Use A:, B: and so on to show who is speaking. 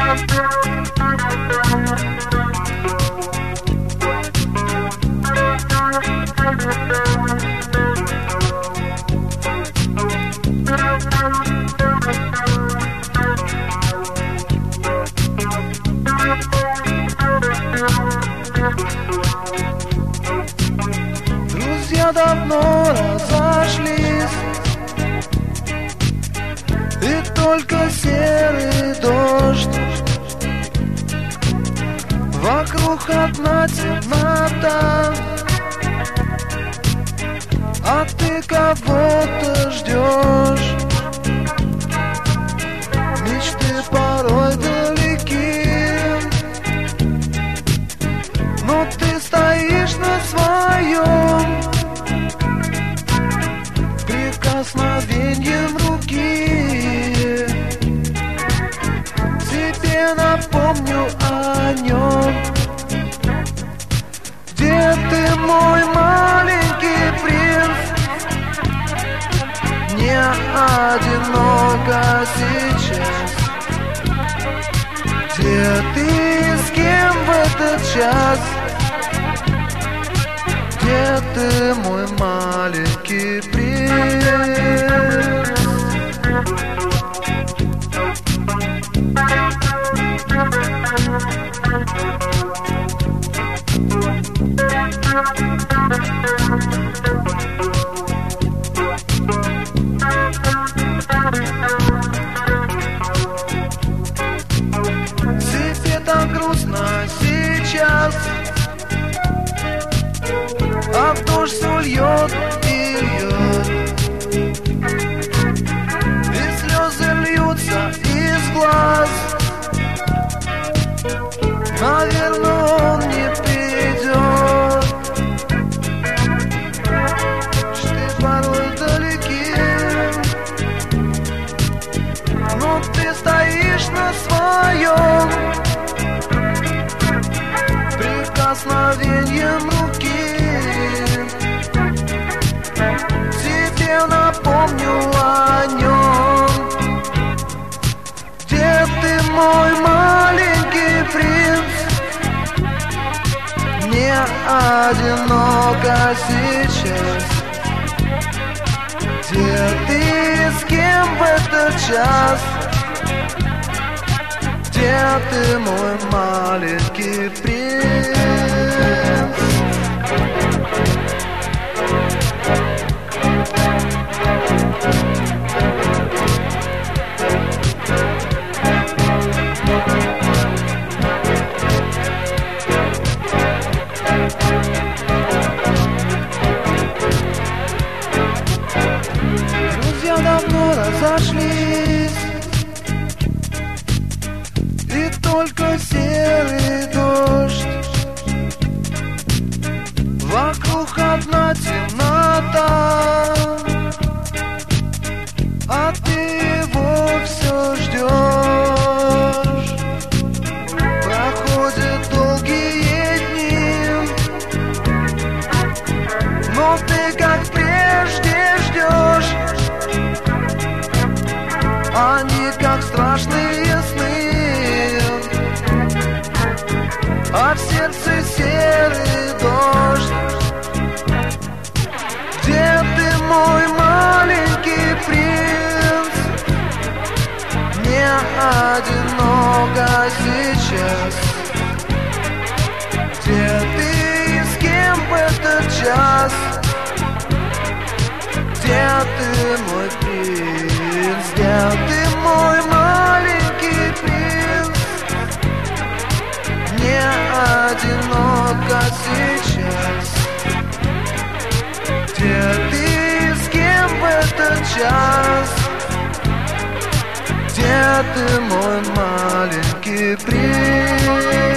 A: Друзья давно разошлись, и только серый дождь. Вокруг одна темнота, а ты кого-то ждешь. Мечты порой далеки, но ты стоишь на своем. Прикосновением руки тебе напомню о нем. Где ты, мой маленький принц? Не одиноко сейчас. Где ты, с кем в этот час? Где ты, мой маленький принц? Тебе так грустно сейчас, а дождь все льет и льет, и слезы льются из глаз. Наверное, он не придет. Ты порой далеки, но ты стоишь на своем. Прикосновением руки тебе напомню о нем. Где ты, мой маленький принц? Не одиноко сейчас. Где ты, с кем в этот час? Где ты, мой маленький принц? Друзья давно разошлись, и только серый дождь. Вокруг одна темнота, а ты его все ждешь. Проходят долгие дни, но ты как прежде ждешь. Они как страшные сны, а в сердце серый дождь. Где ты, мой маленький принц? Не одиноко сейчас. Где ты и с кем в этот час? Где ты, мой принц? Где ты, мой маленький принц? Не одиноко сейчас. Где ты, с кем в этот час? Где ты, мой маленький принц?